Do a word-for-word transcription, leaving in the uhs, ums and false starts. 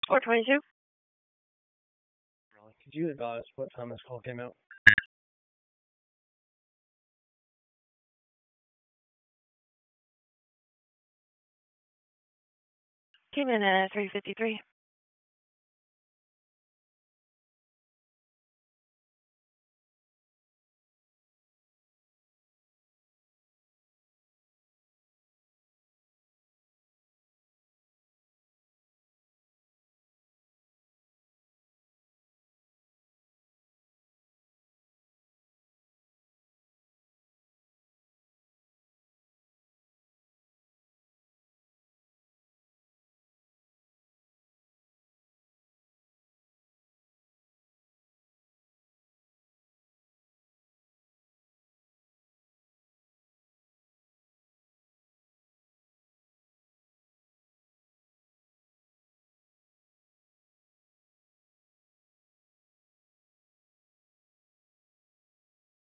four twenty-two. Could you advise what time this call came out? Came in at three fifty-three.